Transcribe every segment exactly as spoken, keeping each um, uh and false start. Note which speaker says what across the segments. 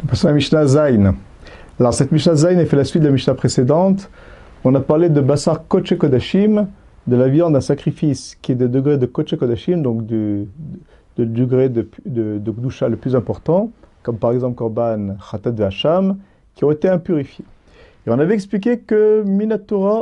Speaker 1: Passons à la Mishnah Zain. Alors cette Mishnah Zain est fait la suite de la Mishnah précédente. On a parlé de Basar Kodesh Kodashim, de la viande à sacrifice qui est de degré de Kodesh Kodashim, donc du de, de degré de, de, de Gdusha le plus important, comme par exemple Korban, Khatat Vacham, qui ont été impurifiés. Et on avait expliqué que Minatora,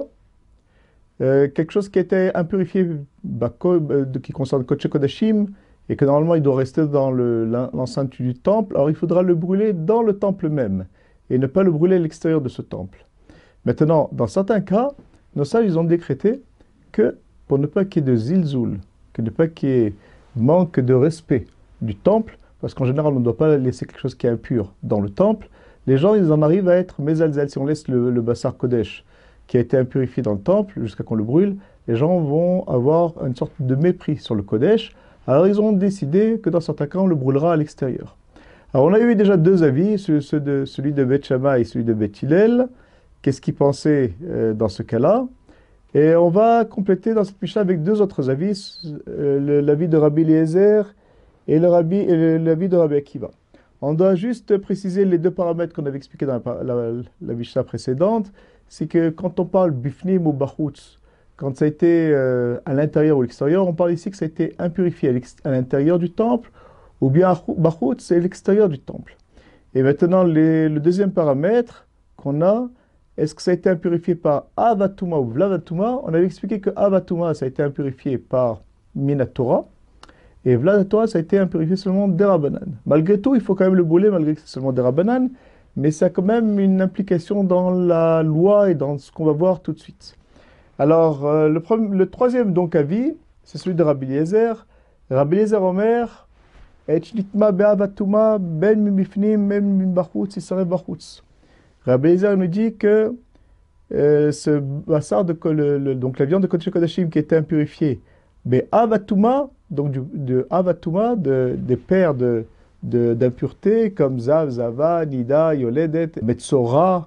Speaker 1: euh, quelque chose qui était impurifié, bah, euh, qui concerne Kodesh Kodashim, et que normalement il doit rester dans l'enceinte du temple, alors il faudra le brûler dans le temple même, et ne pas le brûler à l'extérieur de ce temple. Maintenant, dans certains cas, nos sages ils ont décrété que pour ne pas qu'il y ait de zilzoul, que ne pas qu'il y ait manque de respect du temple, parce qu'en général on ne doit pas laisser quelque chose qui est impur dans le temple, les gens ils en arrivent à être mezalzel. Si on laisse le, le Basar Kodesh qui a été impurifié dans le temple jusqu'à qu'on le brûle, les gens vont avoir une sorte de mépris sur le Kodesh. Alors ils ont décidé que dans certains cas on le brûlera à l'extérieur. Alors on a eu déjà deux avis, celui de, celui de Beth Shammai et celui de Beth Hillel. Qu'est-ce qu'ils pensaient euh, dans ce cas-là? Et on va compléter dans cette Mishnah avec deux autres avis, euh, l'avis de Rabbi Eliezer et l'avis de Rabbi Akiva. On doit juste préciser les deux paramètres qu'on avait expliqués dans la, la, la Mishnah précédente. C'est que quand on parle bifnim ou bachutz, quand ça a été euh, à l'intérieur ou à l'extérieur, on parle ici que ça a été impurifié à l'intérieur du temple, ou bien bachutz, c'est l'extérieur du temple. Et maintenant, les, le deuxième paramètre qu'on a, est-ce que ça a été impurifié par avatuma ou vladatuma? On avait expliqué que avatuma, ça a été impurifié par minatora, et vladatora, ça a été impurifié seulement derabanan. Malgré tout, il faut quand même le brûler, malgré que c'est seulement derabanan, mais ça a quand même une implication dans la loi et dans ce qu'on va voir tout de suite. Alors, euh, le, premier, le troisième donc avis, c'est celui de Rabbi Eliezer. Rabbi Eliezer Omer, Echnitma be'avatuma ben mimifnim ben mimbachutz isare bachutz. Rabbi Eliezer nous dit que euh, ce bassar, de, le, le, donc la viande de Kodesh Kodashim qui était impurifiée, be'avatuma, donc du, de avatuma, de, des paires de, de, d'impuretés comme Zav, Zava, Nida, Yoledet, Metzora,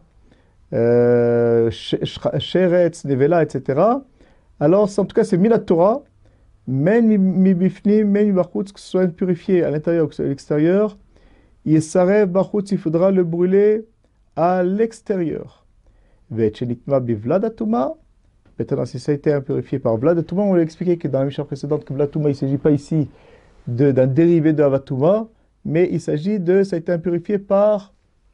Speaker 1: Euh, Sheretz, Nevela, et cetera. Alors, en tout cas, c'est Minatora, men mi bifnim, men mi bachutz, que ce soit purifié à l'intérieur ou à l'extérieur. Yesarev bachutz, il faudra le brûler à l'extérieur. Ve'chenikma bivladatuma. Maintenant, si ça a été impurifié par vladatuma, on l'a expliqué que dans la Mishnah précédente, que vladatuma, il ne s'agit pas ici d'un dérivé de avatuma, mais il s'agit de, ça a été impurifié par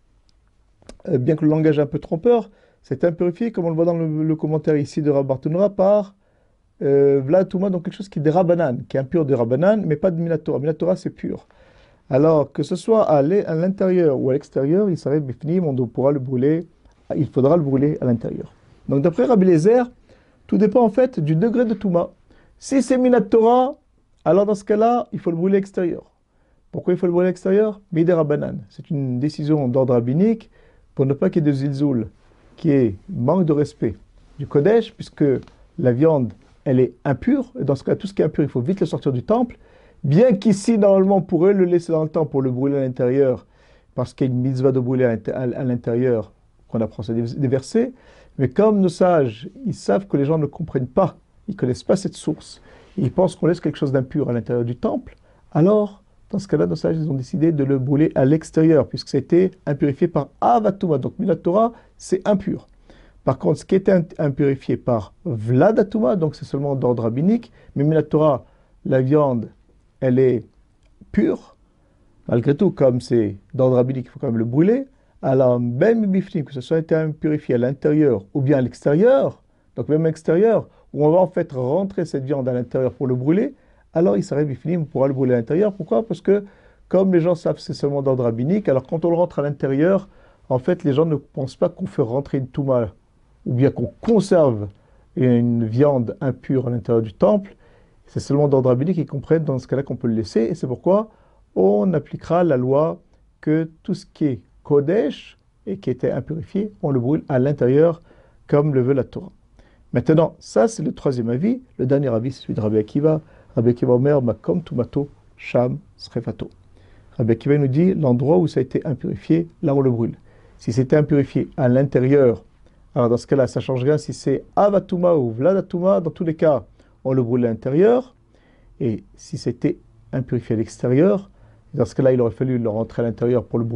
Speaker 1: Euh, bien que le langage est un peu trompeur, c'est impurifié, comme on le voit dans le, le commentaire ici de Rav Bartenura, par euh, Vlatouma, donc quelque chose qui est des Rabbanan, qui est impur de Rabbanan, mais pas de Minatora. Minatora, c'est pur. Alors, que ce soit à l'intérieur ou à l'extérieur, il serait bifnim, on pourra le brûler, il faudra le brûler à l'intérieur. Donc, d'après Rabbi Eliezer, tout dépend en fait du degré de Touma. Si c'est Minatora, alors dans ce cas-là, il faut le brûler à l'extérieur. Pourquoi il faut le brûler à l'extérieur? Midé Rabbanan. C'est une décision d'ordre rabbinique, pour ne pas qu'il y ait de zilzoul, qui est manque de respect du Kodesh, puisque la viande, elle est impure, et dans ce cas, tout ce qui est impur, il faut vite le sortir du temple, bien qu'ici, normalement, on pourrait le laisser dans le temple pour le brûler à l'intérieur, parce qu'il y a une mitzvah de brûler à l'intérieur, qu'on apprend ça des versets, mais comme nos sages, ils savent que les gens ne comprennent pas, ils ne connaissent pas cette source, ils pensent qu'on laisse quelque chose d'impur à l'intérieur du temple, alors, dans ce cas-là, nos sages ils ont décidé de le brûler à l'extérieur, puisque ça a été impurifié par avatuma. Donc, minatora, c'est impur. Par contre, ce qui était impurifié par vladatuma, donc c'est seulement d'ordre rabbinique, mais minatora, la viande, elle est pure. Malgré tout, comme c'est d'ordre rabbinique, il faut quand même le brûler. Alors, même bifnim, que ce soit été impurifié à l'intérieur ou bien à l'extérieur, donc même à l'extérieur, où on va en fait rentrer cette viande à l'intérieur pour le brûler, alors il serait bifnim, on pourra le brûler à l'intérieur. Pourquoi? Parce que, comme les gens savent, c'est seulement d'ordre rabbinique, alors quand on le rentre à l'intérieur, en fait, les gens ne pensent pas qu'on fait rentrer une touma, ou bien qu'on conserve une viande impure à l'intérieur du temple. C'est seulement d'ordre rabbinique, ils comprennent dans ce cas-là qu'on peut le laisser, et c'est pourquoi on appliquera la loi que tout ce qui est Kodesh, et qui était impurifié, on le brûle à l'intérieur, comme le veut la Torah. Maintenant, ça c'est le troisième avis. Le dernier avis, c'est celui de Rabbi Akiva. Rabbi Akiva Omer, Makom Tumato, Sham, Srefato. Rabbi Akiva nous dit, l'endroit où ça a été impurifié, là on le brûle. Si c'était impurifié à l'intérieur, alors dans ce cas-là, ça change rien. Si c'est Avatuma ou Vladatuma, dans tous les cas, on le brûle à l'intérieur. Et si c'était impurifié à l'extérieur, dans ce cas-là, il aurait fallu le rentrer à l'intérieur pour le brûler.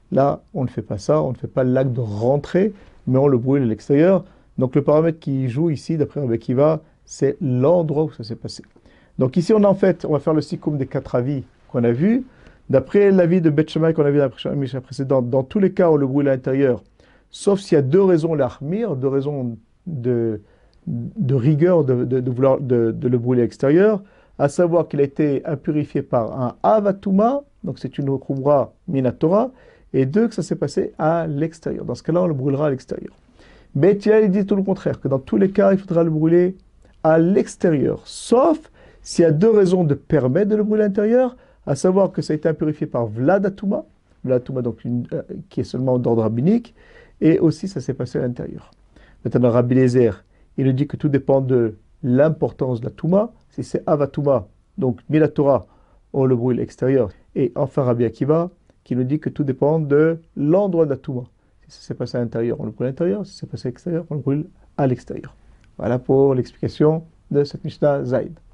Speaker 1: Là, on ne fait pas ça, on ne fait pas l'acte de rentrer, mais on le brûle à l'extérieur. Donc le paramètre qui joue ici, d'après Rabbi Akiva, c'est l'endroit où ça s'est passé. Donc ici, on a en fait, on va faire le cycum des quatre avis qu'on a vus. D'après l'avis de Beth Shammai qu'on a vu dans la Mishnah précédente, dans tous les cas, on le brûle à l'intérieur, sauf s'il y a deux raisons l'achmir, deux raisons de, de rigueur de, de, de vouloir de, de le brûler à l'extérieur, à savoir qu'il a été impurifié par un avatuma, donc c'est une khumra minatora, et deux, que ça s'est passé à l'extérieur. Dans ce cas-là, on le brûlera à l'extérieur. Mais il dit tout le contraire, que dans tous les cas, il faudra le brûler à l'extérieur, sauf s'il y a deux raisons de permettre de le brûler à l'intérieur, à savoir que ça a été impurifié par Vladatuma, Vladatuma donc une, euh, qui est seulement d'ordre rabbinique, et aussi ça s'est passé à l'intérieur. Maintenant, Rabbi Lézer, il nous dit que tout dépend de l'importance de la Touma. Si c'est Avatuma, donc Milatora, on le brûle extérieur. Et enfin Rabbi Akiva, qui nous dit que tout dépend de l'endroit de la Touma. Si ça s'est passé à l'intérieur, on le brûle à l'intérieur. Si ça s'est passé à l'extérieur, on le brûle à l'extérieur. Voilà pour l'explication de cette Mishnah Zaïd.